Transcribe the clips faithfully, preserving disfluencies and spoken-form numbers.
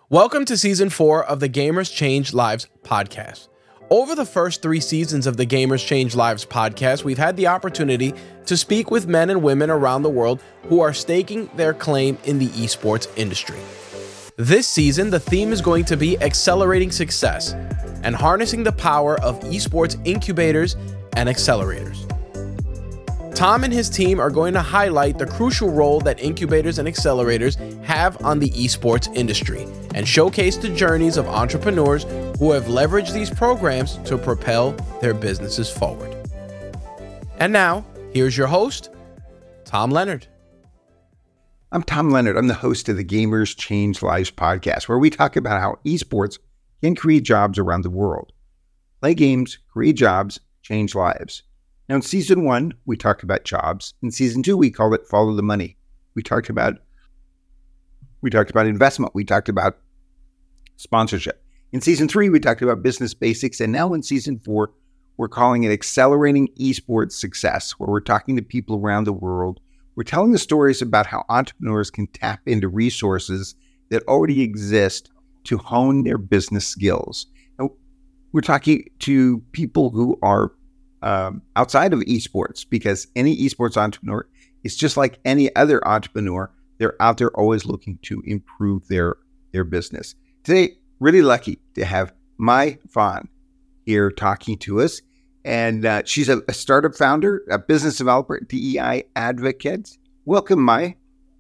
Welcome to Season four of the Gamers Change Lives podcast. Over the first three seasons of the Gamers Change Lives podcast, we've had the opportunity to speak with men and women around the world who are staking their claim in the esports industry. This season, the theme is going to be accelerating success and harnessing the power of esports incubators and accelerators. Tom and his team are going to highlight the crucial role that incubators and accelerators have on the esports industry and showcase the journeys of entrepreneurs who have leveraged these programs to propel their businesses forward. And now, here's your host, Tom Leonard. I'm Tom Leonard. I'm the host of the Gamers Change Lives podcast, where we talk about how esports can create jobs around the world. Play games, create jobs, change lives. Now, in season one, we talked about jobs. In season two, we called it Follow the Money. We talked about we talked about investment. We talked about sponsorship. In season three, we talked about business basics. And now in season four, we're calling it Accelerating Esports Success, where we're talking to people around the world. We're telling the stories about how entrepreneurs can tap into resources that already exist to hone their business skills. Now, we're talking to people who are Um, outside of esports, because any esports entrepreneur is just like any other entrepreneur. They're out there always looking to improve their their business. Today, really lucky to have Mai Phan here talking to us. And uh, she's a, a startup founder, a business developer, D E I advocate. Welcome, Mai.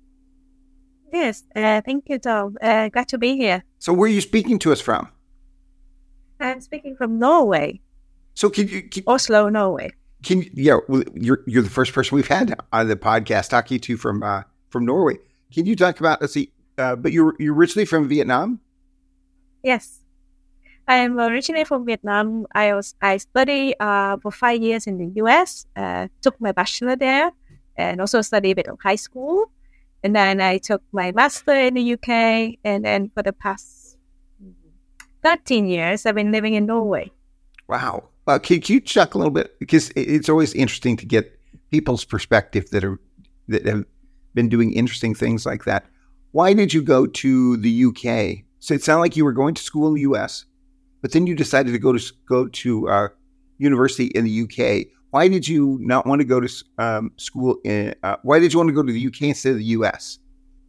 Yes, uh, thank you, Tom. Uh, glad to be here. So where are you speaking to us from? I'm speaking from Norway. So can you... Can, Oslo, Norway. Can you, yeah, well, you're you're the first person we've had on the podcast talking to from uh, from Norway. Can you talk about, let's see, uh, but you're, you're originally from Vietnam? Yes. I am originally from Vietnam. I was I studied uh, for five years in the U S, uh, took my bachelor there, and also studied a bit of high school. And then I took my master in the U K, and then for the past thirteen years, I've been living in Norway. Wow. Uh, can, can you talk a little bit, because it's always interesting to get people's perspective that are that have been doing interesting things like that. Why did you go to the U K? So it sounded like you were going to school in the U S, but then you decided to go to go to uh, university in the U K. Why did you not want to go to um, school in? Uh, why did you want to go to the U K instead of the U S?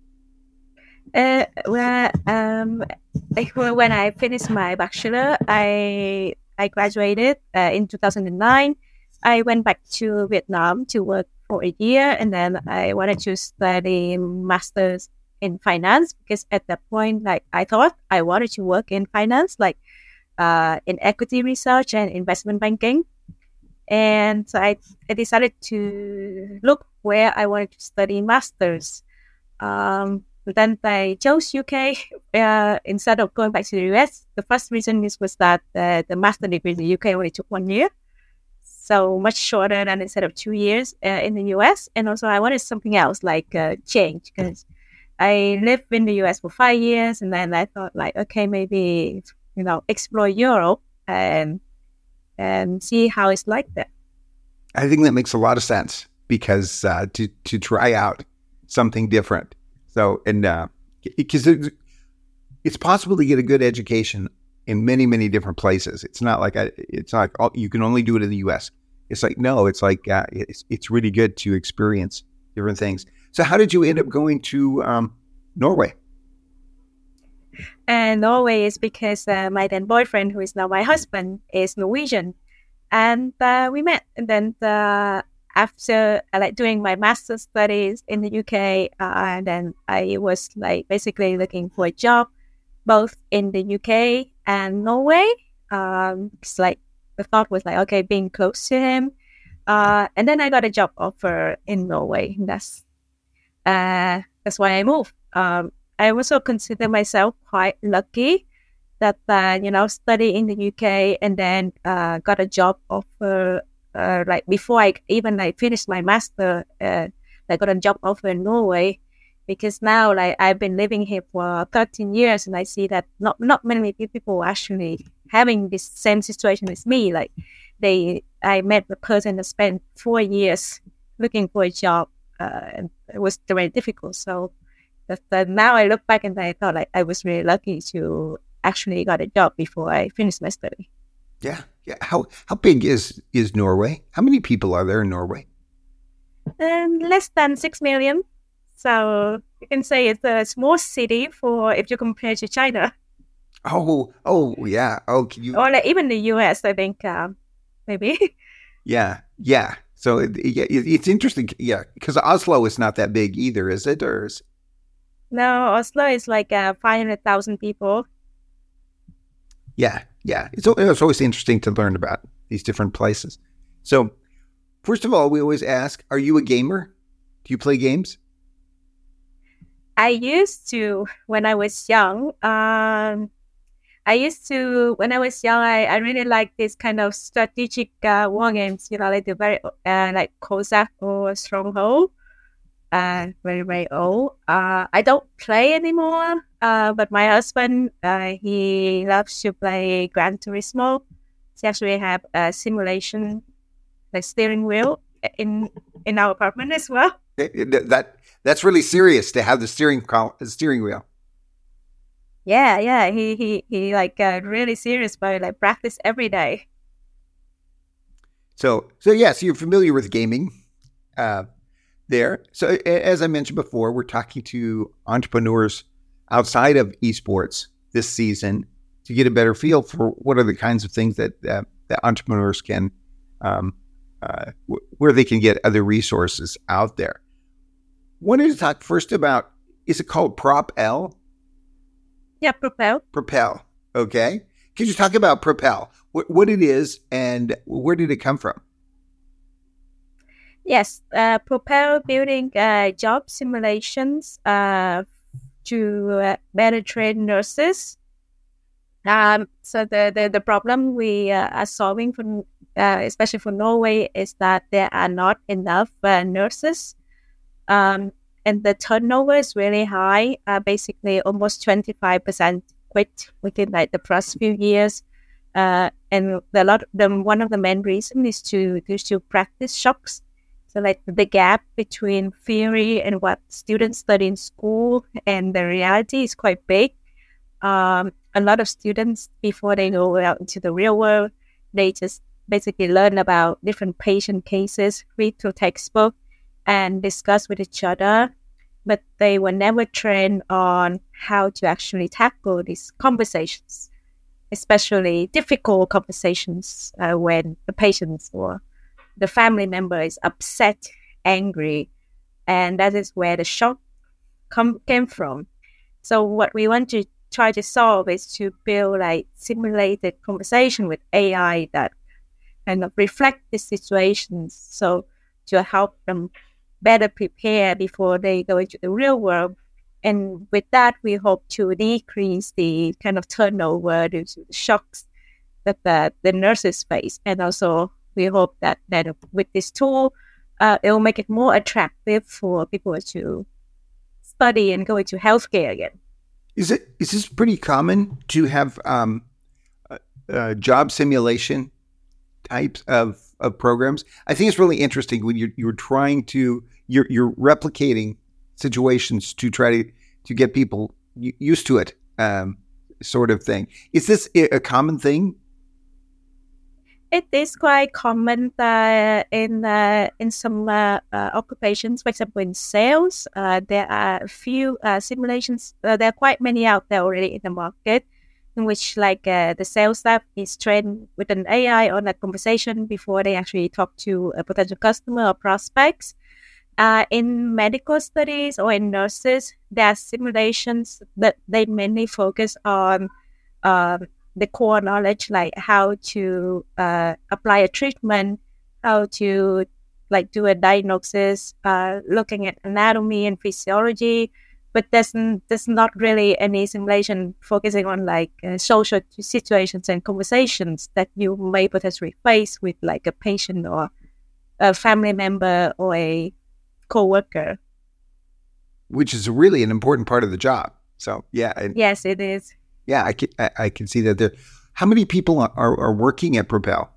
Uh, well, um, like when I finished my bachelor, I. I graduated uh, in two thousand nine. I went back to Vietnam to work for a year, and then I wanted to study masters in finance, because at that point, like I thought I wanted to work in finance, like uh, in equity research and investment banking. And so I, I decided to look where I wanted to study masters. Um, Then I chose U K uh, instead of going back to the U S. The first reason is was that uh, the master degree in the U K only took one year, so much shorter than instead of two years uh, in the U S. And also I wanted something else, like uh, change, because I lived in the U S for five years, and then I thought, like, okay, maybe you know explore Europe and and see how it's like there. I think that makes a lot of sense, because uh, to to try out something different. So, and because uh, it's possible to get a good education in many, many different places. It's not like I, it's not like oh, you can only do it in the U S. It's like, no, it's like uh, it's it's really good to experience different things. So how did you end up going to um, Norway? And Norway is because uh, my then boyfriend, who is now my husband, is Norwegian. And uh, we met. And then the After uh, like doing my master's studies in the U K, uh, and then I was like basically looking for a job both in the U K and Norway. Um, it's like the thought was like, okay, being close to him, uh, and then I got a job offer in Norway. And that's uh, that's why I moved. Um, I also consider myself quite lucky that uh, you know study in the U K and then uh, got a job offer. Uh, like before I even like finished my master, uh, I got a job offer in Norway, because now like I've been living here for thirteen years, and I see that not not many people are actually having this same situation as me. Like they, I met a person that spent four years looking for a job, uh, and it was very difficult. So But, but now I look back and I thought like I was really lucky to actually got a job before I finished my study. Yeah, yeah. How how big is is Norway? How many people are there in Norway? Um, less than six million. So you can say it's a small city for if you compare to China. Oh, oh, yeah. Oh, can you? Or like even the U S, I think, um, maybe. Yeah, yeah. So it, it, it's interesting, yeah, because Oslo is not that big either, is it? Or is... No, Oslo is like uh, five hundred thousand people. Yeah, yeah. It's, it's always interesting to learn about these different places. So, first of all, we always ask, are you a gamer? Do you play games? I used to when I was young. Um, I used to, when I was young, I, I really liked this kind of strategic uh, war games, you know, like the very, uh, like Cossack or Stronghold, uh, very, very old. Uh, I don't play anymore, uh, but my husband, uh, he loves to play Gran Turismo. He actually have a simulation, like steering wheel in in our apartment as well. That That's really serious to have the steering the steering wheel. Yeah, yeah, he he he like uh, really serious about it, like practice every day. So so yeah, so you're familiar with gaming, uh, there. So as I mentioned before, we're talking to entrepreneurs outside of esports this season to get a better feel for what are the kinds of things that uh, that entrepreneurs can, um, uh, w- where they can get other resources out there. Wanted to talk first about, is it called Propel? Yeah, Propel. Propel. Okay. Could you talk about Propel? What, what it is and where did it come from? Yes, uh, Propel building uh, job simulations uh, to uh, better train nurses. Um, so the, the, the problem we uh, are solving, for, uh, especially for Norway, is that there are not enough uh, nurses. Um, and the turnover is really high. Uh, basically, almost twenty-five percent quit within like the first few years. Uh, and the lot, the one of the main reasons is to due to practice shocks. So like the gap between theory and what students study in school and the reality is quite big. Um, a lot of students, before they go out into the real world, they just basically learn about different patient cases, read through textbook, and discuss with each other, but they were never trained on how to actually tackle these conversations, especially difficult conversations uh, when the patient or the family member is upset, angry, and that is where the shock come, came from. So what we want to try to solve is to build like simulated conversation with A I that kind of reflect the situations, so to help them better prepare before they go into the real world. And with that, we hope to decrease the kind of turnover due to the shocks that the, the nurses face. And also, we hope that, that with this tool, uh, it will make it more attractive for people to study and go into healthcare again. Is it is this pretty common to have um, uh, uh, job simulation types of, of programs? I think it's really interesting when you're you're trying to you're you're replicating situations to try to to get people used to it, um, sort of thing. Is this a common thing? It is quite common uh, in uh, in some uh, uh, occupations. For example, in sales, uh, there are a few uh, simulations. Uh, there are quite many out there already in the market, in which like uh, the sales staff is trained with an A I on a conversation before they actually talk to a potential customer or prospects. Uh, in medical studies or in nurses, there are simulations that they mainly focus on um, the core knowledge, like how to uh, apply a treatment, how to like do a diagnosis, uh, looking at anatomy and physiology. But there's, there's not really any simulation focusing on like uh, social situations and conversations that you may potentially face with like a patient or a family member or a co-worker. Which is really an important part of the job. So yeah. And, yes, it is. Yeah, I can, I, I can see that there. How many people are, are, are working at Propel?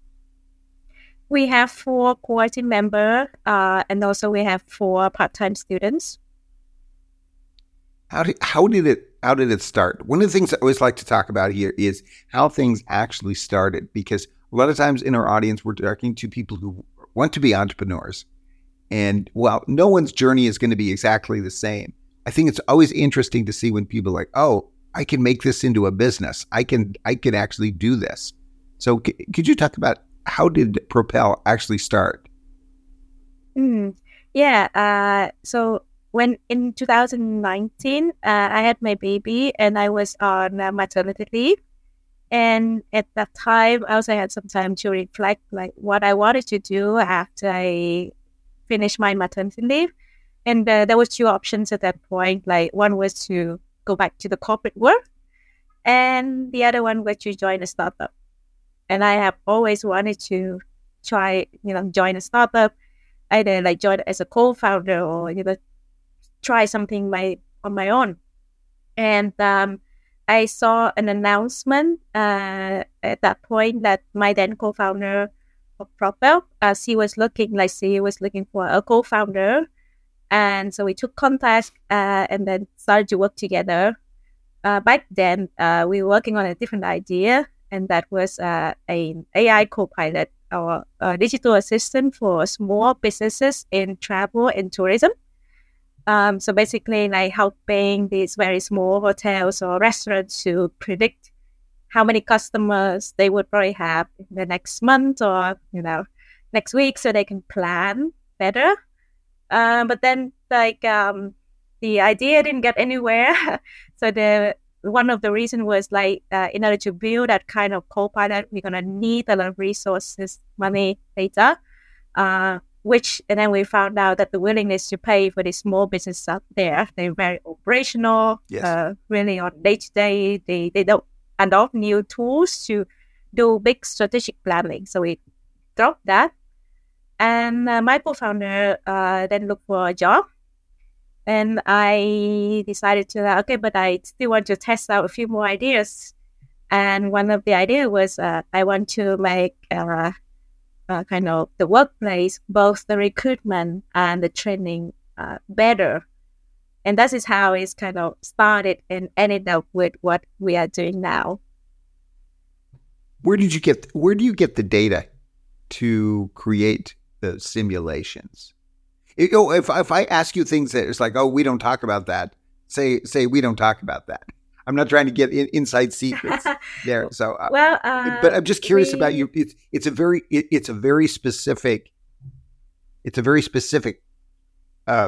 We have four core team members, uh, and also we have four part-time students. How did how did it how did it start? One of the things I always like to talk about here is how things actually started, because a lot of times in our audience we're talking to people who want to be entrepreneurs, and while no one's journey is going to be exactly the same, I think it's always interesting to see when people are like, oh, I can make this into a business. I can I can actually do this. So c- could you talk about how did Propel actually start? Mm, yeah. Uh, so when in two thousand nineteen, uh, I had my baby and I was on uh, maternity leave. And at that time, I also had some time to reflect like what I wanted to do after I finished my maternity leave. And uh, there was two options at that point. Like one was to go back to the corporate world, and the other one was to join a startup. And I have always wanted to try, you know, join a startup, either like join as a co-founder or, you know, try something my on my own. And um, I saw an announcement uh, at that point that my then co-founder of Propel, uh, she was looking like she was looking for a co-founder. And so we took contact uh, and then started to work together. Uh, back then, uh, we were working on a different idea, and that was uh, an A I co-pilot or a digital assistant for small businesses in travel and tourism. Um, so basically, like helping these very small hotels or restaurants to predict how many customers they would probably have in the next month or, you know, next week, so they can plan better. Um, but then, like, um, the idea didn't get anywhere. So the one of the reasons was like, uh, in order to build that kind of co-pilot, we're gonna need a lot of resources, money, data. Uh, which, and then we found out that the willingness to pay for these small businesses out there, they're very operational, Yes. uh, really on day to day. They they don't adopt new tools to do big strategic planning. So we dropped that. And uh, my co-founder uh, then looked for a job. And I decided to, okay, but I still want to test out a few more ideas. And one of the ideas was uh, I want to make uh, uh, kind of the workplace, both the recruitment and the training uh, better. And that is how it's kind of started and ended up with what we are doing now. Where did you get where do you get the data to create the simulations? It, oh, if if I ask you things that it's like, oh, we don't talk about that, say say we don't talk about that. I'm not trying to get in, inside secrets there. So, uh, well, uh, but I'm just curious we, about you. It's it's a very it, it's a very specific it's a very specific uh,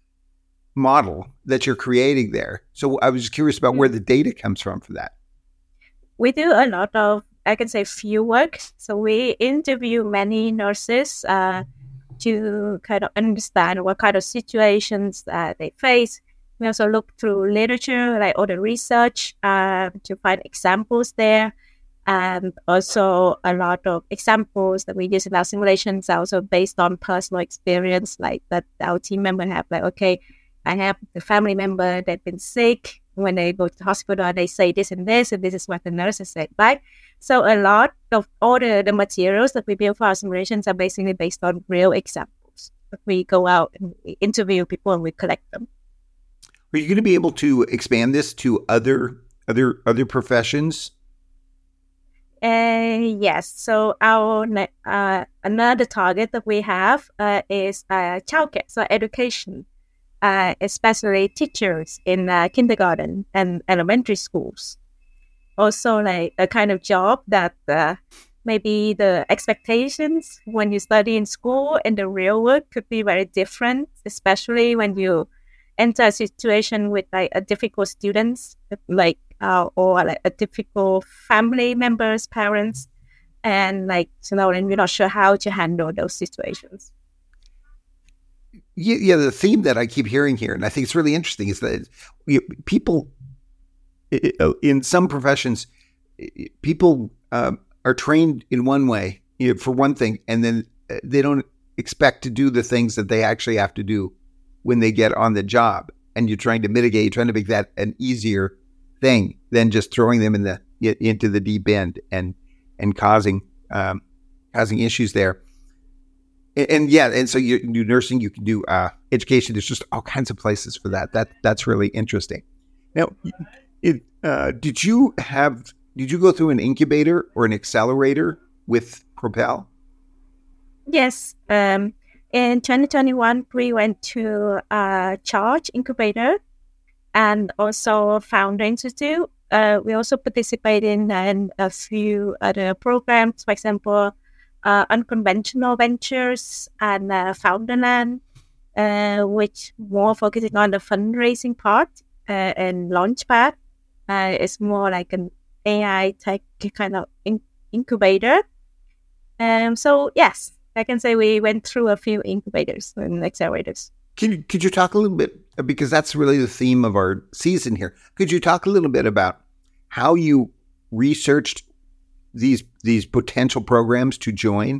model that you're creating there. So I was just curious about where the data comes from for that. We do a lot of, I can say, field work. So we interview many nurses uh, to kind of understand what kind of situations uh, they face. We also look through literature, like all the research, uh, to find examples there. And also a lot of examples that we use in our simulations are also based on personal experience, like that our team member have, like, okay, I have the family member that's been sick. When they go to the hospital, they say this and this, and this is what the nurses said, right? So a lot of all the, the materials that we build for our simulations are basically based on real examples. We go out and we interview people and we collect them. Are you going to be able to expand this to other other other professions? Uh, yes. So our uh, another target that we have uh, is uh, childcare, so education. Uh, especially teachers in uh, kindergarten and elementary schools. Also, like a kind of job that uh, maybe the expectations when you study in school and the real world could be very different, especially when you enter a situation with like a difficult students, like uh, or like a difficult family members, parents, and like, you know, and you're not sure how to handle those situations. Yeah, yeah, the theme that I keep hearing here, and I think it's really interesting, is that we, people in some professions, people um, are trained in one way, you know, for one thing, and then they don't expect to do the things that they actually have to do when they get on the job. And you're trying to mitigate, you're trying to make that an easier thing than just throwing them in the into the deep end and and causing um, causing issues there. And, and yeah, and so you do nursing, you can do uh, education. There's just all kinds of places for that. That that's really interesting. Now, it, uh, did you have, did you go through an incubator or an accelerator with Propel? Yes. Um, in twenty twenty-one, we went to uh, Charge Incubator and also Founder Institute. Uh, we also participate in, in a few other programs, for example, uh, Unconventional Ventures and uh, Founderland, uh, which more focusing on the fundraising part, uh, and Launchpad. Uh, it's more like an A I tech kind of in- incubator. Um, so yes, I can say we went through a few incubators and accelerators. Could you, could you talk a little bit, because that's really the theme of our season here. Could you talk a little bit about how you researched these these potential programs to join?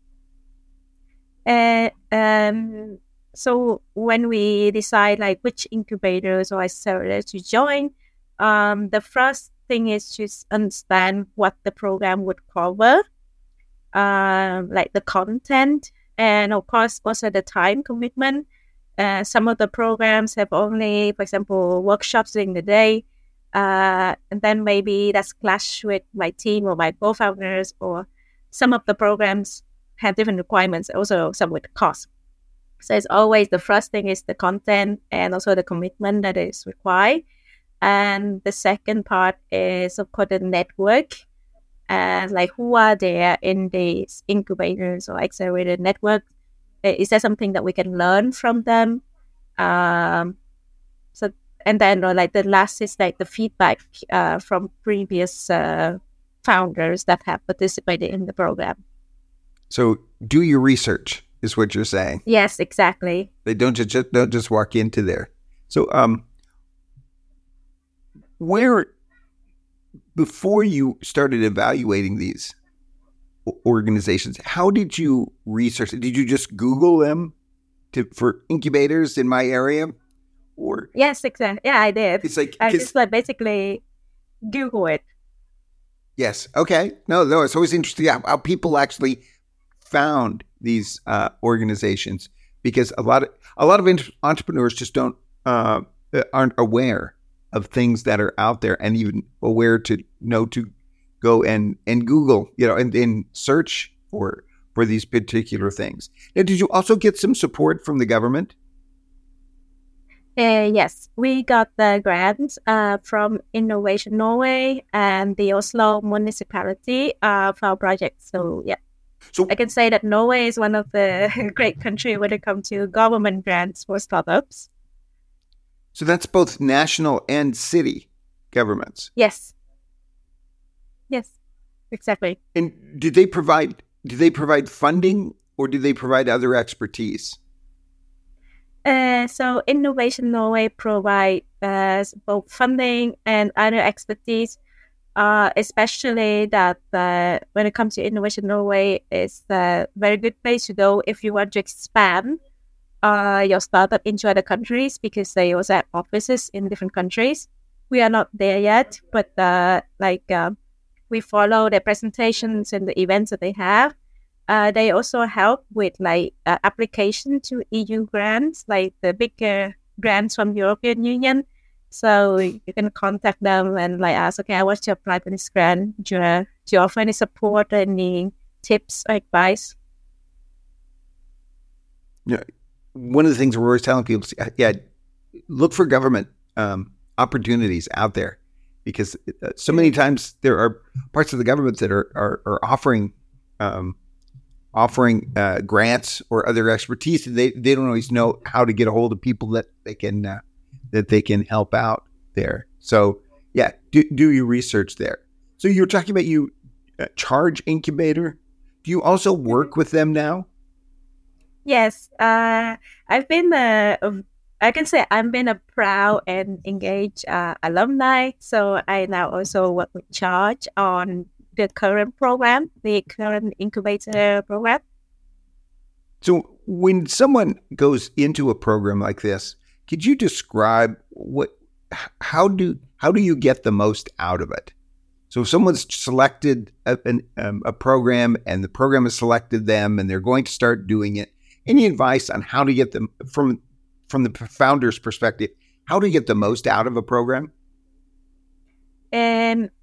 Uh, um, so when we decide like which incubators or accelerators to join, um, the first thing is to understand what the program would cover, um, like the content, and of course also the time commitment. Uh, some of the programs have only, for example, workshops during the day, uh, and then maybe that's clash with my team or my co-founders, or some of the programs have different requirements, also some with cost. So it's always the first thing is the content and also the commitment that is required. And the second part is, of course, the network, and like who are there in these incubators or accelerated networks. Is there something that we can learn from them? Um, so, and then or like the last is like the feedback uh, from previous uh, founders that have participated in the program. So do your research is what you're saying. Yes, exactly. They don't just, just don't just walk into there. So um, where before you started evaluating these organizations, how did you research it? Did you just Google them to for incubators in my area? Or yes, exactly. Yeah, I did. It's like I just like basically Google it. Yes. Okay. No, no. It's always interesting how, how people actually found these uh, organizations, because a lot of a lot of entrepreneurs just don't uh, aren't aware of things that are out there, and even aware to know to go and, and Google, you know, and, and search for for these particular things. Now, did you also get some support from the government? Uh, yes, we got the grants uh, from Innovation Norway and the Oslo municipality uh, for our project. So, yeah. So I can say that Norway is one of the great countries when it comes to government grants for startups. So that's both national and city governments. Yes. Yes, exactly. And did they provide did they provide funding, or did they provide other expertise? Uh, so Innovation Norway provide uh, both funding and other expertise, uh, especially that uh, when it comes to Innovation Norway, it's a very good place to go if you want to expand uh, your startup into other countries, because they also have offices in different countries. We are not there yet, but uh, like uh, we follow their presentations and the events that they have. Uh, they also help with like uh, application to E U grants, like the bigger grants from European Union. So you can contact them and like ask, okay, I want to apply for this grant. Do you, uh, do you offer any support, any tips or advice? Yeah, one of the things we're always telling people is, yeah, look for government um, opportunities out there, because so many times there are parts of the government that are are, are offering. Um, offering uh, grants or other expertise, and they, they don't always know how to get a hold of people that they can uh, that they can help out there. So yeah, do, do your research there. So you were talking about you uh, Charge Incubator. Do you also work with them now? Yes, uh, I've been a, I can say I've been a proud and engaged uh, alumni. So I now also work with Charge on the current program, the current incubator program. So when someone goes into a program like this, could you describe what, how do, how do you get the most out of it? So if someone's selected a, an, um, a program and the program has selected them and they're going to start doing it, any advice on how to get them from, from the founder's perspective, how to get the most out of a program?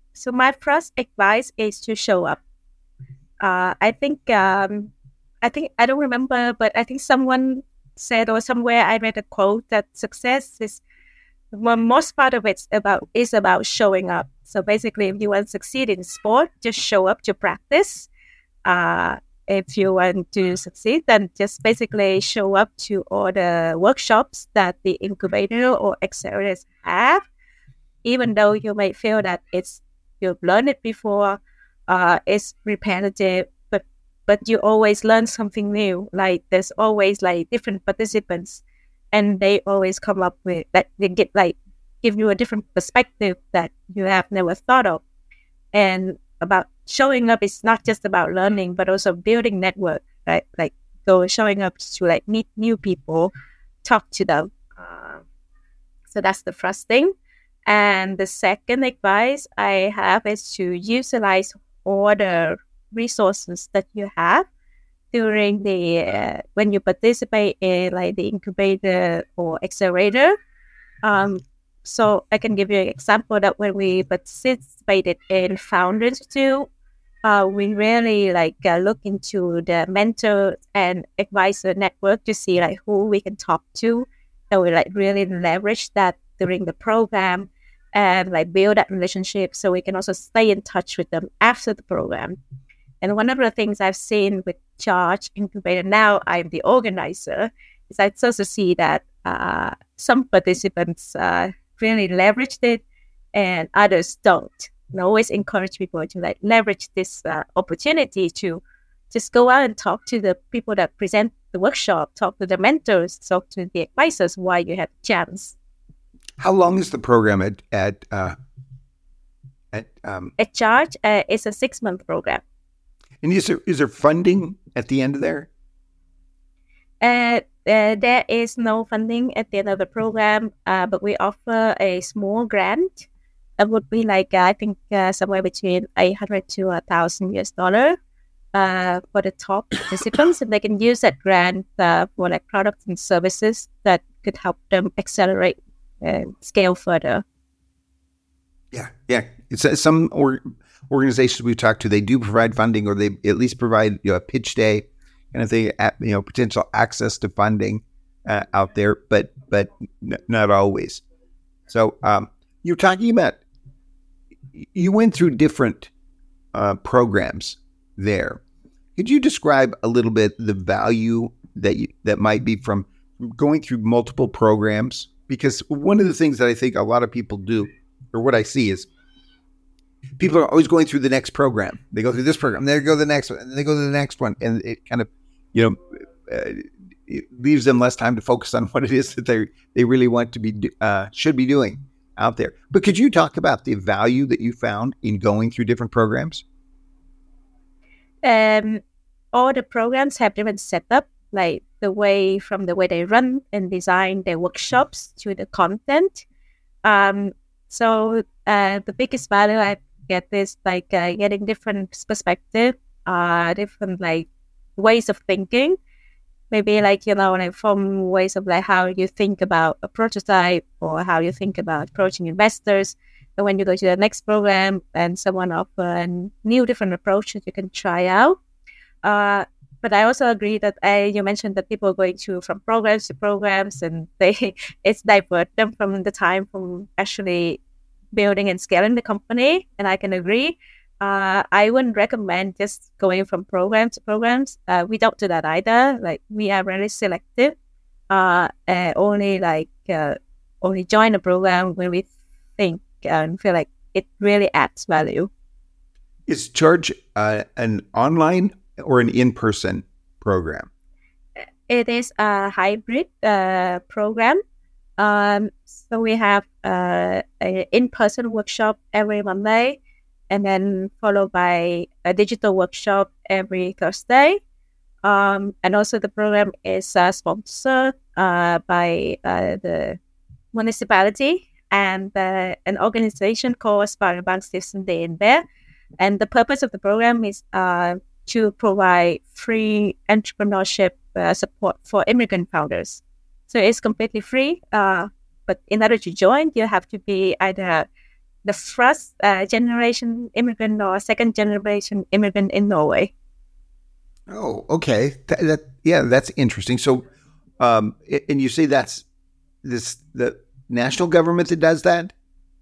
so my first advice is to show up. Uh, I think um, I think I don't remember, but I think someone said or somewhere I read a quote that success is well, most part of it's about is about showing up. So basically, if you want to succeed in sport, just show up to practice. Uh, if you want to succeed, then just basically show up to all the workshops that the incubator or accelerators have. Even though you may feel that it's you've learned it before, uh, it's repetitive, but but you always learn something new. Like there's always like different participants, and they always come up with that they get like give you a different perspective that you have never thought of. And about showing up is not just about learning, but also building network, right? Like go showing up to like meet new people, talk to them. Uh, so that's the first thing. And the second advice I have is to utilize all the resources that you have during the uh, when you participate in like the incubator or accelerator. Um, so I can give you an example that when we participated in Founder Institute, uh, we really like uh, look into the mentor and advisor network to see like who we can talk to, and we like really leverage that during the program and like build that relationship so we can also stay in touch with them after the program. And one of the things I've seen with Charge Incubator, now I'm the organizer, is I also see that uh, some participants uh, really leveraged it and others don't. And I always encourage people to like leverage this uh, opportunity to just go out and talk to the people that present the workshop, talk to the mentors, talk to the advisors while you have the chance. How long is the program at at uh, at um, at Charge? Uh, it's a six month program. And is there is there funding at the end of there? Uh, uh, there is no funding at the end of the program, uh, but we offer a small grant. It would be like uh, I think uh, somewhere between eight hundred to a thousand U S dollar uh, for the top participants, and they can use that grant uh, for like products and services that could help them accelerate. Uh, scale further. Yeah, yeah. It's uh, some or, organizations we've talked to, they do provide funding, or they at least provide you know, a pitch day, and if they you know potential access to funding uh, out there, but but n- not always. So um, you're talking about you went through different uh, programs there. Could you describe a little bit the value that you, that might be from going through multiple programs? Because one of the things that I think a lot of people do, or what I see is people are always going through the next program. They go through this program, they go to the next one, and then they go to the next one. And it kind of, you know, uh, it leaves them less time to focus on what it is that they they really want to be, uh, should be doing out there. But could you talk about the value that you found in going through different programs? Um, all the programs have different setup, like the way from the way they run and design their workshops to the content. Um, so uh, the biggest value I get is like uh, getting different perspective, uh, different like ways of thinking. Maybe like, you know, like from ways of like how you think about a prototype or how you think about approaching investors. But when you go to the next program and someone offer a new different approach that you can try out. Uh, But I also agree that uh, you mentioned that people are going to from programs to programs, and they it's divert them from the time from actually building and scaling the company. And I can agree. Uh, I wouldn't recommend just going from program to programs. Uh, we don't do that either. Like we are really selective. Uh, uh, only like uh, only join a program when we think and feel like it really adds value. Is Charge uh, an online or an in-person program? It is a hybrid uh, program. Um, so we have uh, an in-person workshop every Monday, and then followed by a digital workshop every Thursday. Um, and also the program is uh, sponsored uh, by uh, the municipality and uh, an organization called Sparebankstiftelsen D N B. And the purpose of the program is uh, to provide free entrepreneurship uh, support for immigrant founders. So it's completely free. Uh, but in order to join, you have to be either the first uh, generation immigrant or second generation immigrant in Norway. Oh, okay. That, that yeah, that's interesting. So, um, and you say that's this the national government that does that?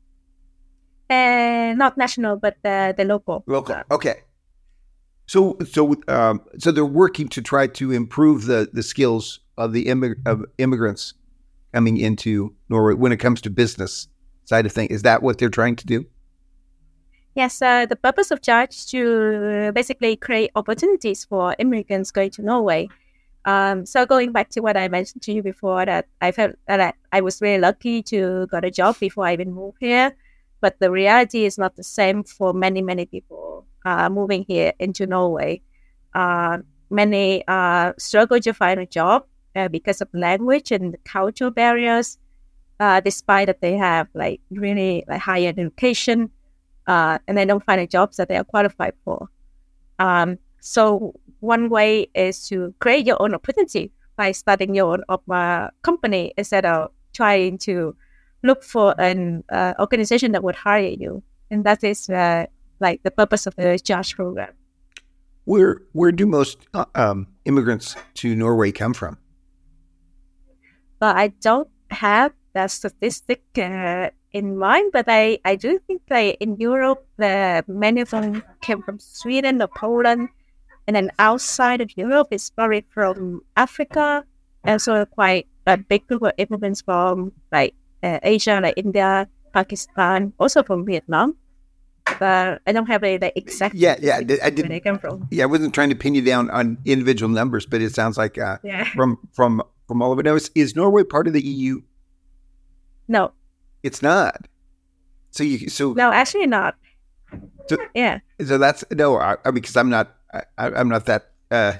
Uh, not national, but the the local. Local. Okay. So, so, um, so they're working to try to improve the, the skills of the immig- of immigrants coming into Norway when it comes to business side of things. Is that what they're trying to do? Yes. Uh, the purpose of Charge is to basically create opportunities for immigrants going to Norway. Um, so going back to what I mentioned to you before, that I felt that I, I was really lucky to got a job before I even moved here. But the reality is not the same for many, many people uh, moving here into Norway. Uh, many uh, struggle to find a job uh, because of language and cultural barriers, uh, despite that they have like really like higher education, uh, and they don't find a job that they are qualified for. Um, so one way is to create your own opportunity by starting your own uh, company instead of trying to look for an uh, organization that would hire you, and that is uh, like the purpose of the Charge program. Where where do most uh, um, immigrants to Norway come from? But I don't have that statistic uh, in mind, but I, I do think that in Europe, the many of them came from Sweden or Poland, and then outside of Europe, it's probably from Africa, and so quite a big group of immigrants from like Uh, Asia, like India, Pakistan, also from Vietnam. But I don't have a, the exact yeah, yeah. I, did, I where they come from. Yeah, I wasn't trying to pin you down on individual numbers, but it sounds like uh, yeah. from from from all of it. Now, is, is Norway part of the E U? No, it's not. So you so no, actually not. So, yeah. So that's no. I, I mean, because I'm not. I, I'm not that. Uh,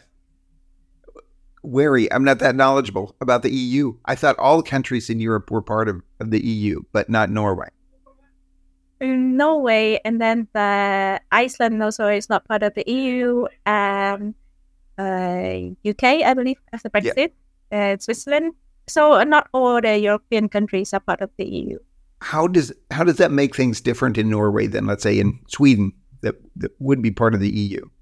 wary. I'm not that knowledgeable about the E U. I thought all countries in Europe were part of, of the E U, but not Norway. Norway, and then the Iceland also is not part of the E U. Um, uh, U K, I believe, after Brexit. Yeah. Uh, Switzerland. So not all the European countries are part of the E U. How does how does that make things different in Norway than, let's say, in Sweden that, that would be part of the E U?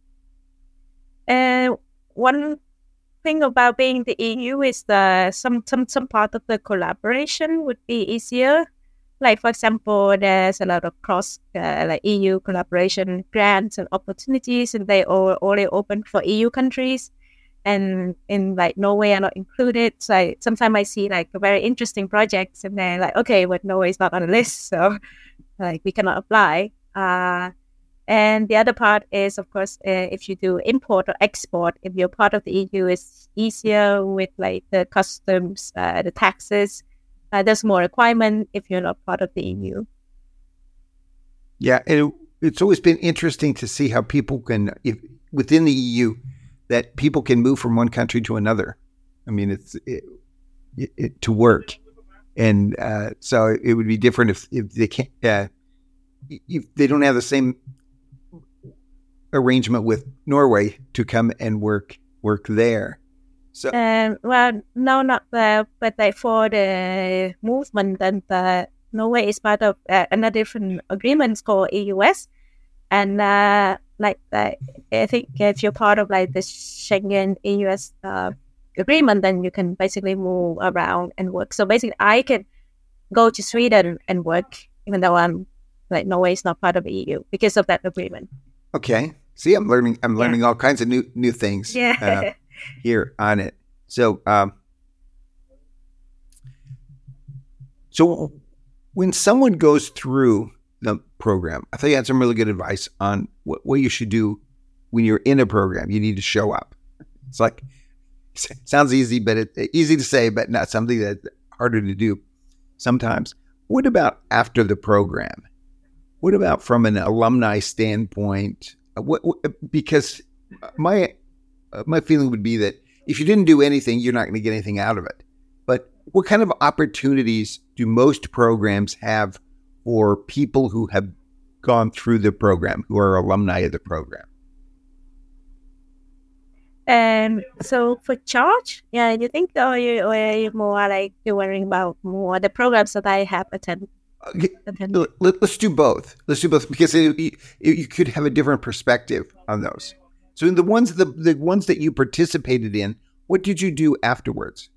Uh, one thing about being the E U is the some some some part of the collaboration would be easier. Like for example, there's a lot of cross uh, like E U collaboration grants and opportunities, and they are only open for E U countries, and in like Norway are not included. So I, sometimes I see like very interesting projects, and they're like, okay, but Norway is not on the list, so like we cannot apply. Uh, And the other part is, of course, uh, if you do import or export, if you're part of the E U, it's easier with like the customs, uh, the taxes. Uh, there's more requirement if you're not part of the E U. Yeah, it, it's always been interesting to see how people can, if within the E U, that people can move from one country to another. I mean, it's it, it, it, to work, and uh, so it would be different if if they can't, uh, if they don't have the same arrangement with Norway to come and work work there. So um, well, no, not the, but like for the movement, then the Norway is part of uh, another different agreements called E U S, and uh, like the, I think if you're part of like the Schengen E U S uh, agreement, then you can basically move around and work. So basically, I can go to Sweden and work, even though I'm like Norway is not part of the E U because of that agreement. Okay. See, I'm learning. I'm learning yeah. all kinds of new new things yeah. uh, here on it. So, um, so when someone goes through the program, I think you had some really good advice on what, what you should do when you're in a program. You need to show up. It's like it sounds easy, but it, easy to say, but not something that's harder to do sometimes. What about after the program? What about from an alumni standpoint? What, what, because my uh, my feeling would be that if you didn't do anything, you're not going to get anything out of it. But what kind of opportunities do most programs have for people who have gone through the program, who are alumni of the program? Um. So for Charge, yeah, you think or you or you more like you're worrying about more the programs that I have attended Okay. Let, us do both. Let's do both because it, it, you could have a different perspective on those. So in the ones the the ones that you participated in, what did you do afterwards?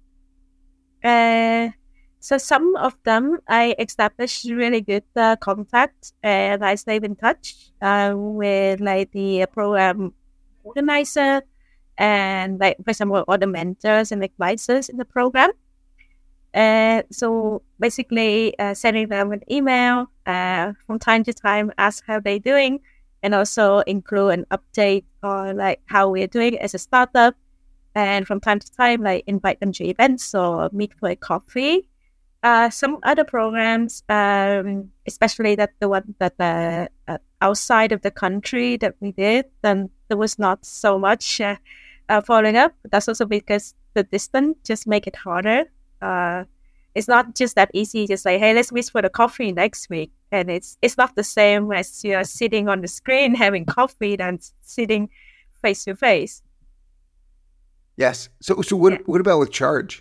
Uh, so some of them I established really good uh, contact, and I stayed in touch uh, with like the program organizer and like for example all the mentors and advisors in the program. Uh, so basically uh, sending them an email uh, from time to time, ask how they're doing, and also include an update on like how we're doing as a startup. And from time to time, like invite them to events or meet for a coffee. Uh, some other programs, um, especially that the one that uh, uh, outside of the country that we did, then there was not so much uh, uh, following up. That's also because the distance just make it harder. Uh, it's not just that easy. Just like, hey, let's meet for the coffee next week, and it's it's not the same as you're sitting on the screen having coffee than sitting face to face. Yes. So, so what? Yeah. What about with Charge?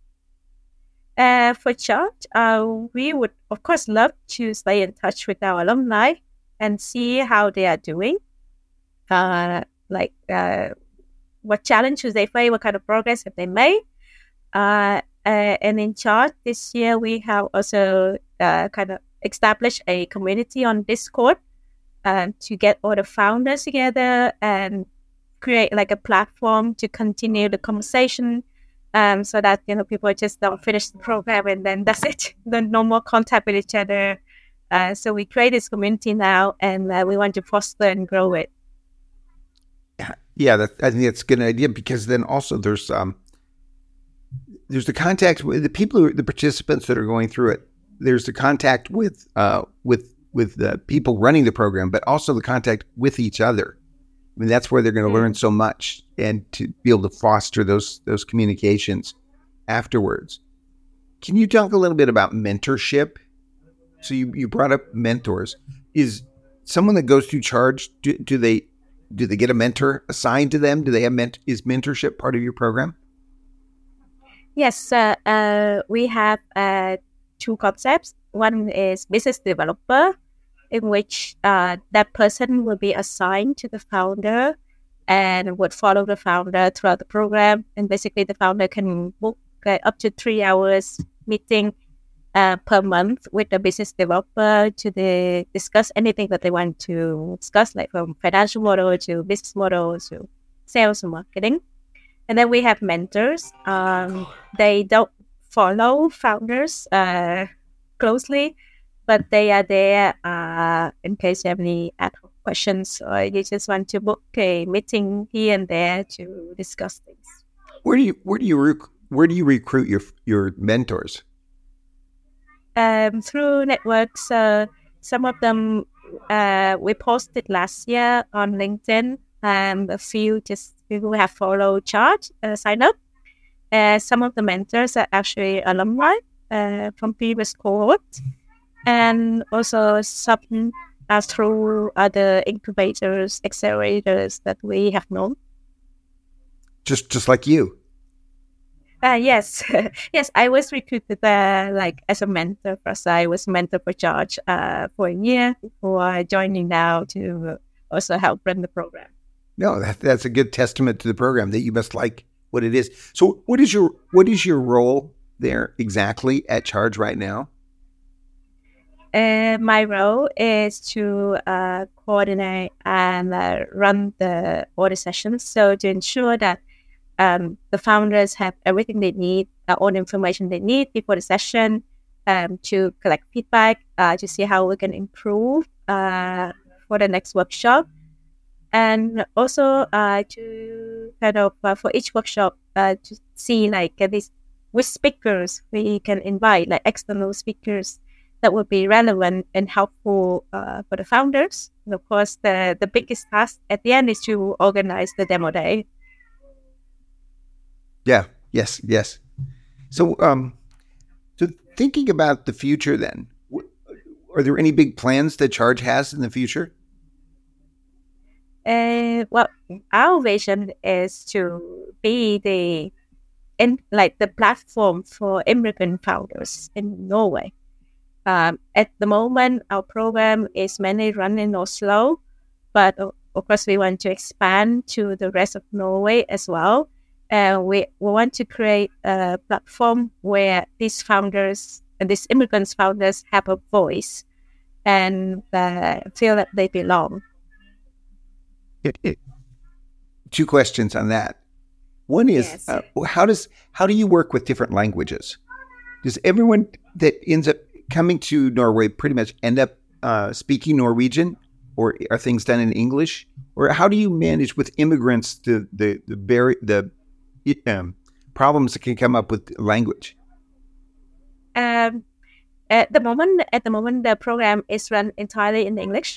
Uh, for Charge, uh, we would of course love to stay in touch with our alumni and see how they are doing. Uh, like uh, what challenges they face, what kind of progress have they made. Uh, uh, and in Charge this year, we have also uh, kind of established a community on Discord um, to get all the founders together and create like a platform to continue the conversation, um, so that you know people just don't finish the program and then that's it. Then no more contact with each other. Uh, so we create this community now, and uh, we want to foster and grow it. Yeah, yeah, that, I think that's a good idea because then also there's um there's the contact with the people who are, the participants that are going through it. There's the contact with uh with with the people running the program, but also the contact with each other. I mean, that's where they're going to learn so much and to be able to foster those those communications afterwards. Can you talk a little bit about mentorship? So you, you brought up mentors. Is someone that goes through Charge, do, do they do they get a mentor assigned to them? Do they have ment- is mentorship part of your program? Yes, uh, uh, we have uh, two concepts. One is business developer, in which uh, that person will be assigned to the founder and would follow the founder throughout the program. And basically the founder can book uh, up to three hours meeting uh, per month with the business developer to the, discuss anything that they want to discuss, like from financial model to business model to sales and marketing. And then we have mentors. Um, they don't follow founders uh, closely, but they are there uh, in case you have any ad hoc questions or you just want to book a meeting here and there to discuss things. Where do you where do you rec- where do you recruit your your mentors? Um, through networks. Uh, some of them uh, we posted last year on LinkedIn. Um, a few just people who have followed Charge uh, sign up. Uh, some of the mentors are actually alumni uh, from previous cohorts. And also some uh, through other incubators, accelerators that we have known. Just just like you. Uh, yes. yes, I was recruited uh, like as a mentor first. I was mentor for Charge uh, for a year before joining now to also help run the program. No, that, that's a good testament to the program that you must like what it is. So what is your what is your role there exactly at Charge right now? Uh, my role is to uh, coordinate and uh, run the all the sessions. So to ensure that um, the founders have everything they need, uh, all the information they need before the session, um, to collect feedback, uh, to see how we can improve uh, for the next workshop. And also uh, to kind of, uh, for each workshop, uh, to see like uh, these, which speakers we can invite, like external speakers that would be relevant and helpful uh, for the founders. And of course, the, the biggest task at the end is to organize the demo day. Yeah, yes, yes. So, um, so thinking about the future then, are there any big plans that Charge has in the future? Uh, well, our vision is to be the in like the platform for immigrant founders in Norway. Um, at the moment, our program is mainly run in Oslo, but uh, of course, we want to expand to the rest of Norway as well. And we, we want to create a platform where these founders and these immigrants founders have a voice and uh, feel that they belong. It, it, two questions on that. One is, Yes. uh, how does how do you work with different languages? Does everyone that ends up coming to Norway pretty much end up uh, speaking Norwegian, or are things done in English? Or how do you manage with immigrants the the the, bar- the um, problems that can come up with language? Um, at the moment, at the moment, the program is run entirely in English.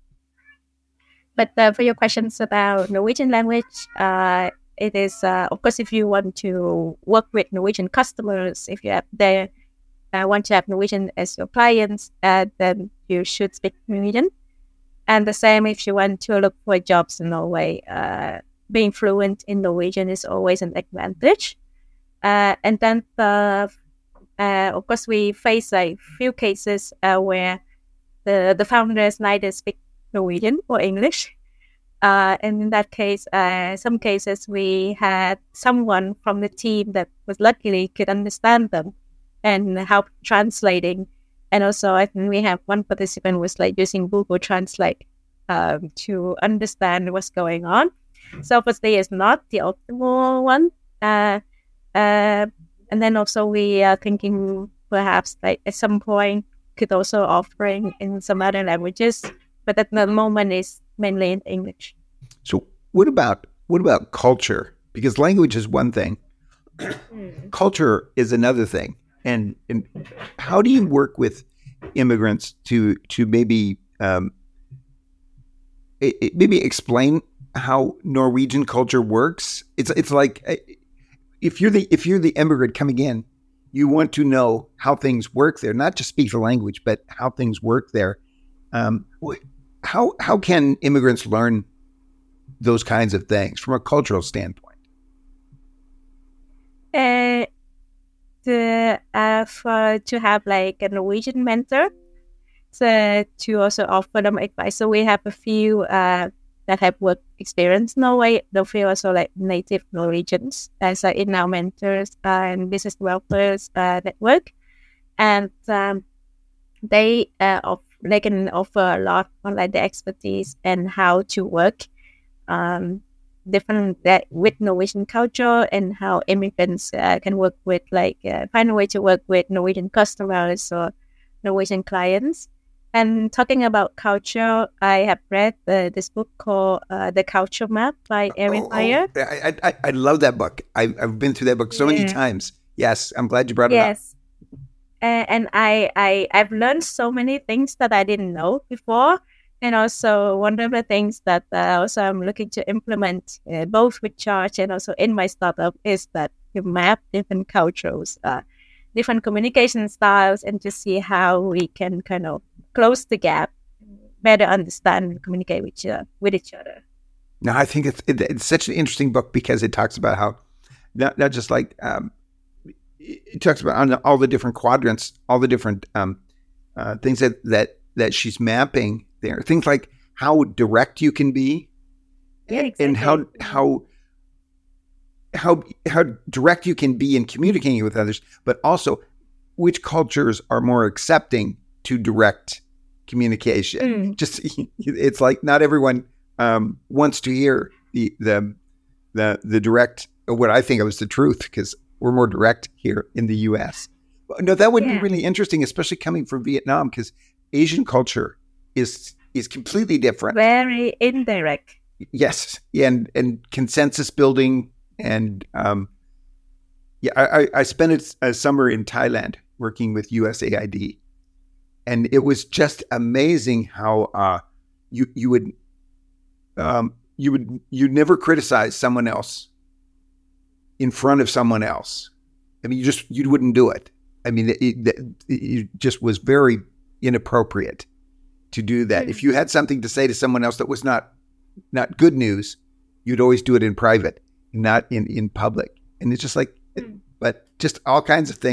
But uh, for your questions about Norwegian language, uh, it is uh, of course if you want to work with Norwegian customers, if you have they uh, want to have Norwegian as your clients, uh, then you should speak Norwegian. And the same if you want to look for jobs in Norway, uh, being fluent in Norwegian is always an advantage. Uh, and then the, uh, of course we face a few cases uh, where the the founders neither speak Norwegian or English. Uh, and in that case, uh, some cases we had someone from the team that was luckily could understand them and help translating. And also, I think we have one participant was like using Google Translate um, to understand what's going on. So obviously, it's not the optimal one. Uh, uh, and then also we are thinking perhaps like at some point could also offering in some other languages, but at the moment it's mainly in English. So what about what about culture? Because language is one thing, Mm. culture is another thing. And, and how do you work with immigrants to to maybe um, it, it maybe explain how Norwegian culture works? It's it's like if you're the if you're the immigrant coming in, you want to know how things work there, not just speak the language, but how things work there. Um, how how can immigrants learn those kinds of things from a cultural standpoint? Uh, the, uh, for, to have like a Norwegian mentor, so to also offer them advice. So we have a few uh, that have work experience in Norway. They feel also like native Norwegians as uh, in our mentors uh, and business developers uh, network, and um, they uh, of, they can offer a lot on like the expertise and how to work um, different that with Norwegian culture and how immigrants uh, can work with like uh, find a way to work with Norwegian customers or Norwegian clients. And talking about culture, I have read uh, this book called uh, The Culture Map by Erin Oh, oh, Meyer. I, I I love that book. I've I've been through that book so many Yeah. times. Yes, I'm glad you brought it up. Yes. Uh, and I, I, I've learned so many things that I didn't know before. And also one of the things that uh, also I'm looking to implement uh, both with Charge and also in my startup is that you map different cultures, uh, different communication styles, and to see how we can kind of close the gap, better understand and communicate with each, uh, with each other. No, I think it's it, it's such an interesting book because it talks about how not not just like um, it talks about on all the different quadrants, all the different um, uh, things that, that that she's mapping there. Things like how direct you can be, Yeah, and, exactly. and how how how how direct you can be in communicating with others, but also which cultures are more accepting to direct communication. Mm. Just it's like not everyone um, wants to hear the the the the direct what I think of as the truth because we're more direct here in the U S. No, that would Yeah. be really interesting, especially coming from Vietnam, because Asian culture is is completely different. Very indirect. Yes, and and consensus building, and um, yeah, I, I I spent a, a summer in Thailand working with U S A I D, and it was just amazing how uh, you you would um, you would you never criticize someone else in front of someone else. I mean, you just you wouldn't do it. I mean, it, it, it just was very inappropriate to do that. Mm. If you had something to say to someone else that was not not good news, you'd always do it in private, not in, in public. And it's just like, Mm. but just all kinds of things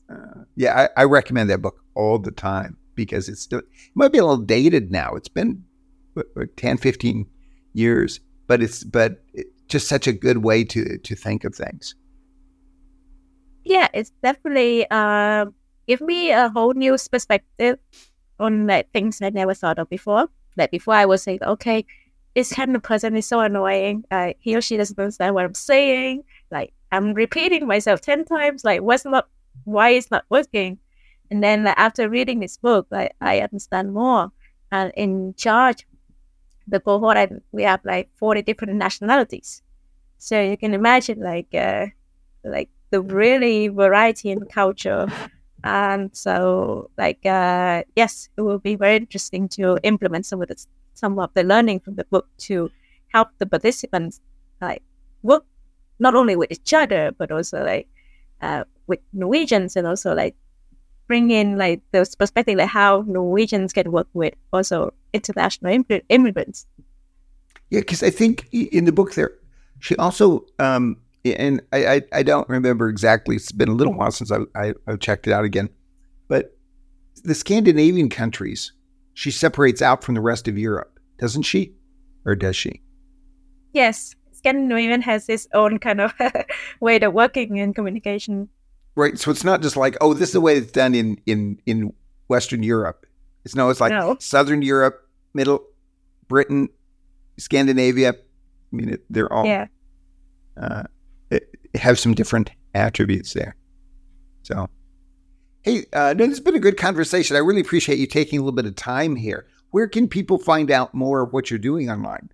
Uh, yeah, I, I recommend that book all the time because it's still, it might be a little dated now. It's been what, ten, fifteen years, but it's but it's just such a good way to to think of things. Yeah, it's definitely uh, give me a whole new perspective on like things I never thought of before. Like before, I was saying, okay, this kind of person is so annoying. Uh, he or she doesn't understand what I'm saying. Like I'm repeating myself ten times. Like what's not, why it's not working? And then like, after reading this book, like I understand more. And in charge, the cohort, I, we have like forty different nationalities. So you can imagine like uh, like the really variety in culture. And so like uh, yes, it will be very interesting to implement some of the some of the learning from the book to help the participants like work not only with each other but also like uh, with Norwegians, and also like bring in like those perspective like how Norwegians can work with also international imm- immigrants. Yeah, because I think in the book there, she also, um, and I, I, I don't remember exactly, it's been a little while since I, I, I've checked it out again, but the Scandinavian countries, she separates out from the rest of Europe, doesn't she? Or does she? Yes, Scandinavian has its own kind of way of working in communication. Right, so it's not just like, oh, this is the way it's done in, in, in Western Europe. It's no, it's like no. Southern Europe, Middle Britain, Scandinavia. I mean, it, they're all yeah. uh, it, it have some different attributes there. So, hey, uh, no, this has been a good conversation. I really appreciate you taking a little bit of time here. Where can people find out more of what you're doing online?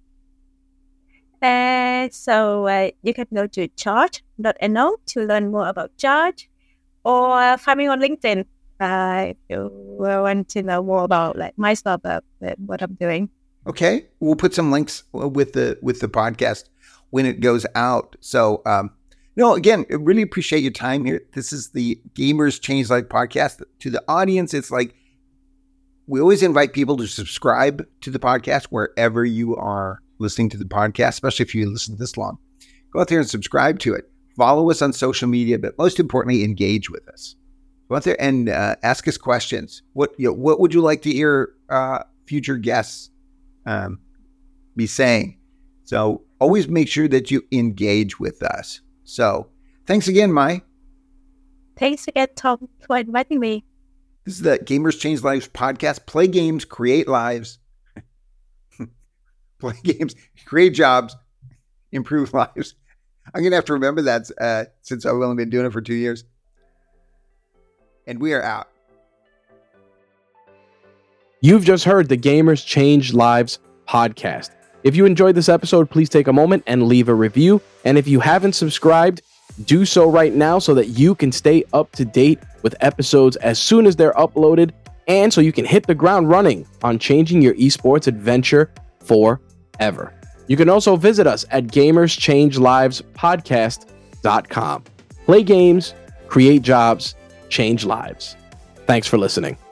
Uh, so uh, you can go to charge dot no to learn more about Charge, or find me on LinkedIn uh, if you want to know more about like my startup and what I'm doing. Okay, we'll put some links with the with the podcast when it goes out. So, um, no, again, I really appreciate your time here. This is the Gamers Change Lives podcast. To the audience, it's like we always invite people to subscribe to the podcast wherever you are listening to the podcast, especially if you listen this long. Go out there and subscribe to it. Follow us on social media, but most importantly, engage with us. Go out there and uh, ask us questions. What you know, what would you like to hear uh, future guests um, be saying? So always make sure that you engage with us. So thanks again, Mai. Thanks again, Tom, for inviting me. This is the Gamers Change Lives podcast. Play games, create lives. Play games, create jobs, improve lives. I'm going to have to remember that uh, since I've only been doing it for two years. And we are out. You've just heard the Gamers Change Lives podcast. If you enjoyed this episode, please take a moment and leave a review. And if you haven't subscribed, do so right now so that you can stay up to date with episodes as soon as they're uploaded, and so you can hit the ground running on changing your esports adventure forever. You can also visit us at gamers change lives podcast dot com. Play games, create jobs, change lives. Thanks for listening.